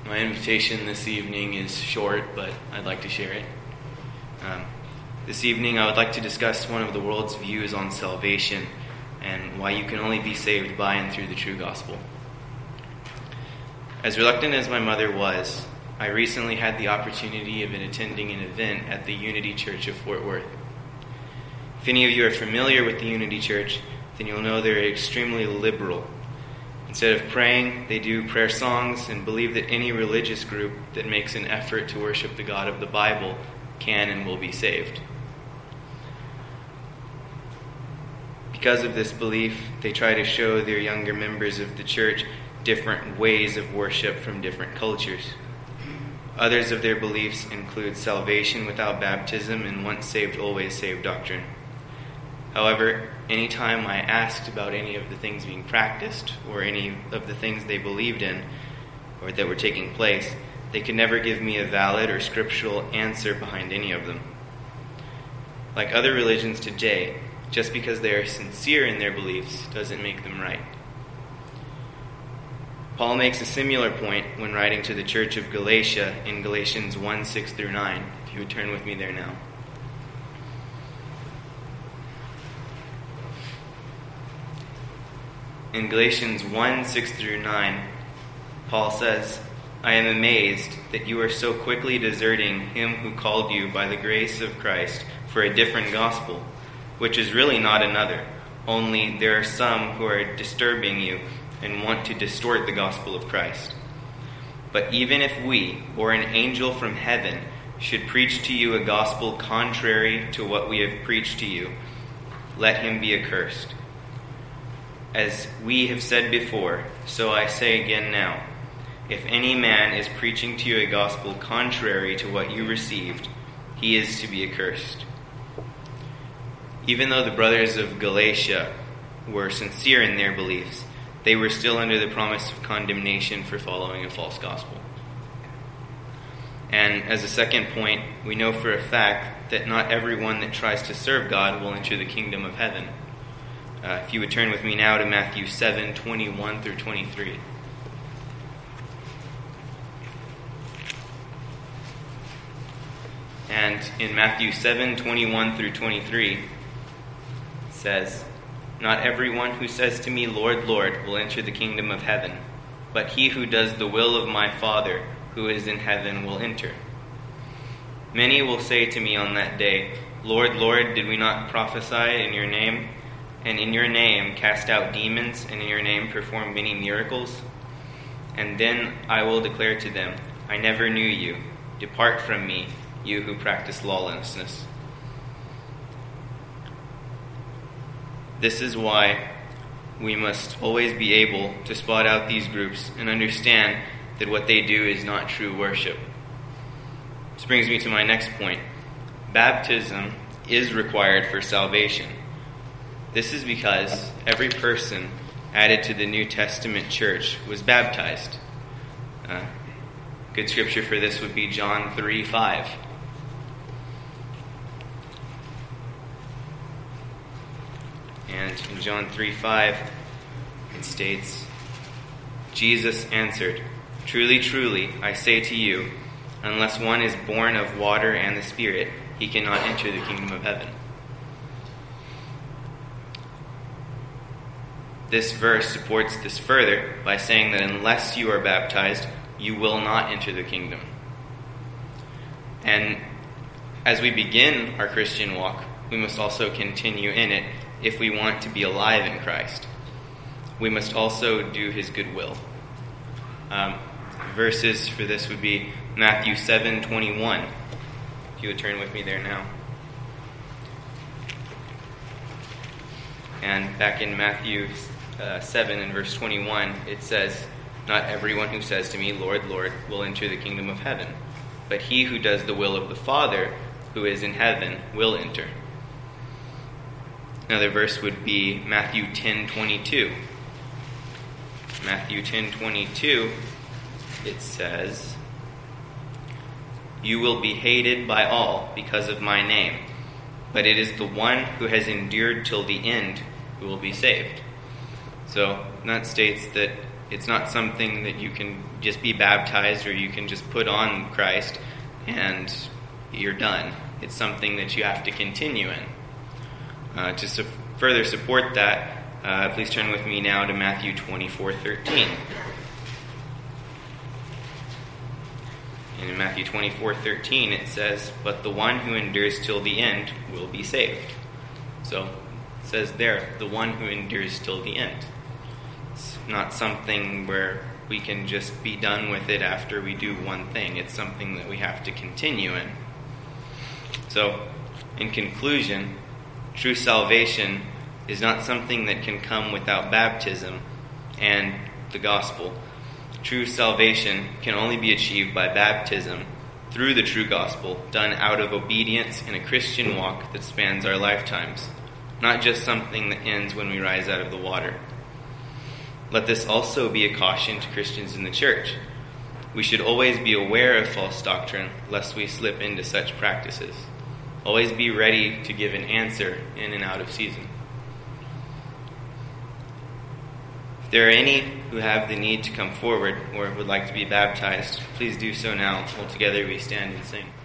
My invitation this evening is short, but I'd like to share it. This evening I would like to discuss one of the world's views on salvation and why you can only be saved by and through the true gospel. As reluctant as my mother was, I recently had the opportunity of attending an event at the Unity Church of Fort Worth. If any of you are familiar with the Unity Church, then you'll know they're extremely liberal. Instead of praying, they do prayer songs and believe that any religious group that makes an effort to worship the God of the Bible can and will be saved. Because of this belief, they try to show their younger members of the church different ways of worship from different cultures. Others of their beliefs include salvation without baptism and once saved, always saved doctrine. However, anytime I asked about any of the things being practiced or any of the things they believed in or that were taking place, they could never give me a valid or scriptural answer behind any of them. Like other religions today, just because they are sincere in their beliefs doesn't make them right. Paul makes a similar point when writing to the church of Galatia in Galatians 1, 6 through 9. If you would turn with me there now. In Galatians 1, 6 through 9, Paul says, "I am amazed that you are so quickly deserting him who called you by the grace of Christ for a different gospel, which is really not another, only there are some who are disturbing you and want to distort the gospel of Christ. But even if we, or an angel from heaven, should preach to you a gospel contrary to what we have preached to you, let him be accursed. As we have said before, so I say again now, if any man is preaching to you a gospel contrary to what you received, he is to be accursed." Even though the brothers of Galatia were sincere in their beliefs, they were still under the promise of condemnation for following a false gospel. And as a second point, we know for a fact that not everyone that tries to serve God will enter the kingdom of heaven. If you would turn with me now to Matthew 7, 21 through 23. And in Matthew 7, 21 through 23, it says, "Not everyone who says to me, 'Lord, Lord,' will enter the kingdom of heaven, but he who does the will of my Father who is in heaven will enter. Many will say to me on that day, 'Lord, Lord, did we not prophesy in your name, and in your name cast out demons, and in your name perform many miracles?' And then I will declare to them, 'I never knew you. Depart from me, you who practice lawlessness.'" This is why we must always be able to spot out these groups and understand that what they do is not true worship. This brings me to my next point. Baptism is required for salvation. This is because every person added to the New Testament church was baptized. Good scripture for this would be John 3, 5. And in John 3:5, it states, "Jesus answered, 'Truly, truly, I say to you, unless one is born of water and the Spirit, he cannot enter the kingdom of heaven.'" This verse supports this further by saying that unless you are baptized, you will not enter the kingdom. And as we begin our Christian walk, we must also continue in it if we want to be alive in Christ. We must also do his good will. Verses for this would be Matthew 7:21. If you would turn with me there now. And back in Matthew 7 and verse 21, it says, "Not everyone who says to me, 'Lord, Lord,' will enter the kingdom of heaven, but he who does the will of the Father who is in heaven will enter." Another verse would be Matthew 10:22. Matthew 10:22, it says, "You will be hated by all because of my name, but it is the one who has endured till the end who will be saved." So that states that It's not something that you can just be baptized or you can just put on Christ and you're done. It's something that you have to continue in. To further support that, please turn with me now to Matthew 24:13. And in Matthew 24:13 it says, "But the one who endures till the end will be saved." So it says there, the one who endures till the end. It's not something where we can just be done with it after we do one thing. It's something that we have to continue in. So, in conclusion, true salvation is not something that can come without baptism and the gospel. True salvation can only be achieved by baptism through the true gospel, done out of obedience in a Christian walk that spans our lifetimes, not just something that ends when we rise out of the water. Let this also be a caution to Christians in the church. We should always be aware of false doctrine, lest we slip into such practices. Always be ready to give an answer in and out of season. If there are any who have the need to come forward or would like to be baptized, please do so now, while together we stand and sing.